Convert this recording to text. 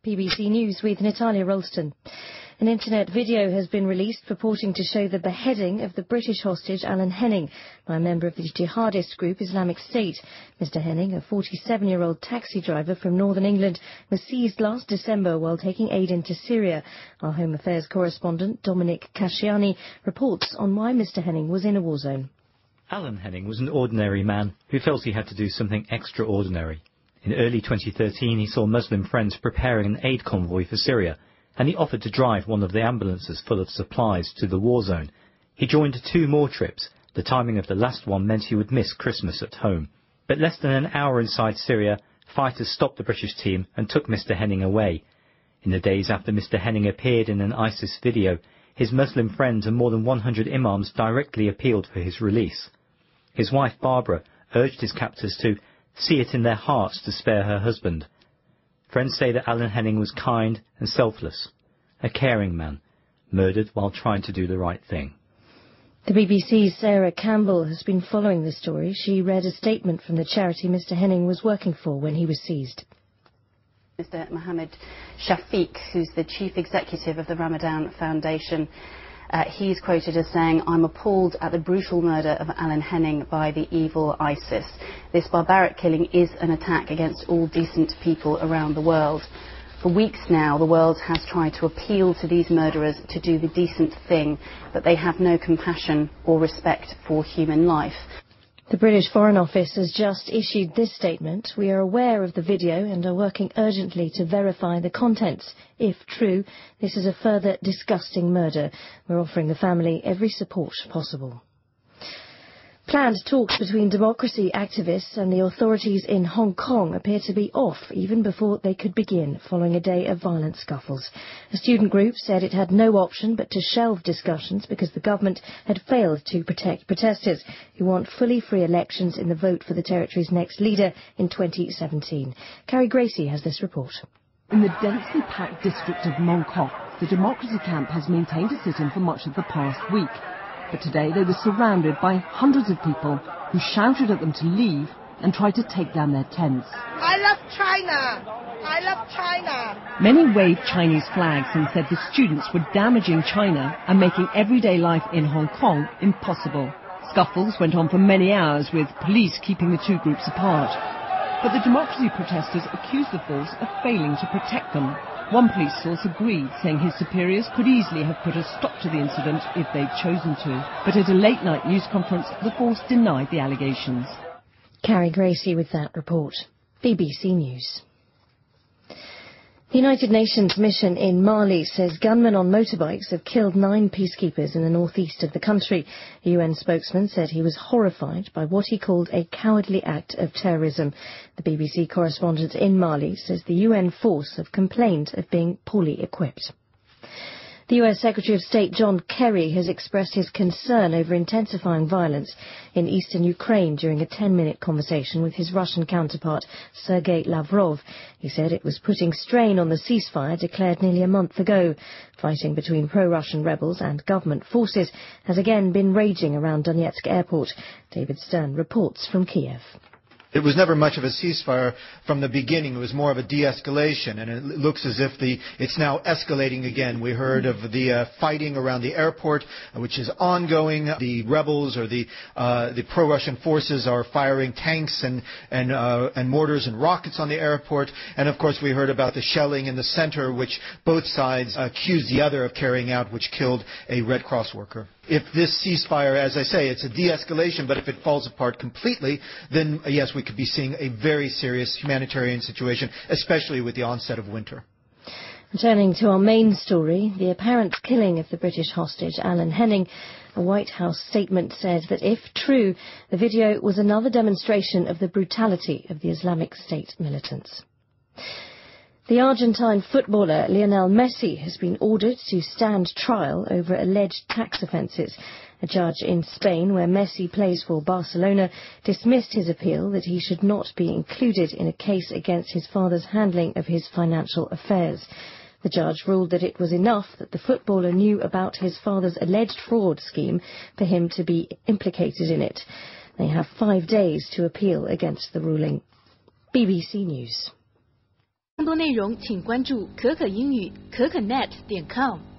BBC News with Natalia Ralston. An internet video has been released purporting to show the beheading of the British hostage Alan Henning by a member of the jihadist group Islamic State. Mr Henning, a 47-year-old taxi driver from northern England, was seized last December while taking aid into Syria. Our Home Affairs correspondent Dominic Casciani reports on why Mr Henning was in a war zone. Alan Henning was an ordinary man who felt he had to do something extraordinary. In early 2013, he saw Muslim friends preparing an aid convoy for Syria, and he offered to drive one of the ambulances full of supplies to the war zone. He joined 2 more trips. The timing of the last one meant he would miss Christmas at home. But less than an hour inside Syria, fighters stopped the British team and took Mr Henning away. In the days after Mr Henning appeared in an ISIS video, his Muslim friends and more than 100 imams directly appealed for his release. His wife Barbara urged his captors to see it in their hearts to spare her husband. Friends say that Alan Henning was kind and selfless, a caring man, murdered while trying to do the right thing. The BBC's Sarah Campbell has been following the story. She read a statement from the charity Mr Henning was working for when he was seized. Mr Mohammed Shafiq, who's the chief executive of the Ramadan Foundation, he's quoted as saying, "I'm appalled at the brutal murder of Alan Henning by the evil ISIS. This barbaric killing is an attack against all decent people around the world. For weeks now, the world has tried to appeal to these murderers to do the decent thing, but they have no compassion or respect for human life." The British Foreign Office has just issued this statement. "We are aware of the video and are working urgently to verify the contents. If true, this is a further disgusting murder. We're offering the family every support possible." Planned talks between democracy activists and the authorities in Hong Kong appear to be off even before they could begin, following a day of violent scuffles. A student group said it had no option but to shelve discussions because the government had failed to protect protesters who want fully free elections in the vote for the territory's next leader in 2017. Carrie Gracie has this report. In the densely packed district of Mong Kok, the democracy camp has maintained a sit-in for much of the past week. But today they were surrounded by hundreds of people who shouted at them to leave and tried to take down their tents. "I love China! I love China!" Many waved Chinese flags and said the students were damaging China and making everyday life in Hong Kong impossible. Scuffles went on for many hours, with police keeping the 2 groups apart. But the democracy protesters accused the force of failing to protect them. One police source agreed, saying his superiors could easily have put a stop to the incident if they'd chosen to. But at a late-night news conference, the force denied the allegations. Carrie Gracie with that report. BBC News. The United Nations mission in Mali says gunmen on motorbikes have killed 9 peacekeepers in the northeast of the country. A UN spokesman said he was horrified by what he called a cowardly act of terrorism. The BBC correspondent in Mali says the UN force have complained of being poorly equipped. The US Secretary of State John Kerry has expressed his concern over intensifying violence in eastern Ukraine during a 10-minute conversation with his Russian counterpart Sergei Lavrov. He said it was putting strain on the ceasefire declared nearly a month ago. Fighting between pro-Russian rebels and government forces has again been raging around Donetsk airport. David Stern reports from Kiev. It was never much of a ceasefire from the beginning. It was more of a de-escalation, and it looks as if it's now escalating again. We heard of the fighting around the airport, which is ongoing. The rebels or the pro-Russian forces are firing tanks and mortars and rockets on the airport. And of course, we heard about the shelling in the center, which both sides accused the other of carrying out, which killed a Red Cross worker. If this ceasefire, as I say, it's a de-escalation, but if it falls apart completely, then yes, we could be seeing a very serious humanitarian situation, especially with the onset of winter. Returning to our main story, the apparent killing of the British hostage Alan Henning, a White House statement said that if true, the video was another demonstration of the brutality of the Islamic State militants. The Argentine footballer Lionel Messi has been ordered to stand trial over alleged tax offences. A judge in Spain, where Messi plays for Barcelona, dismissed his appeal that he should not be included in a case against his father's handling of his financial affairs. The judge ruled that it was enough that the footballer knew about his father's alleged fraud scheme for him to be implicated in it. They have 5 days to appeal against the ruling. BBC News. 内容请关注可可英语可可net.com。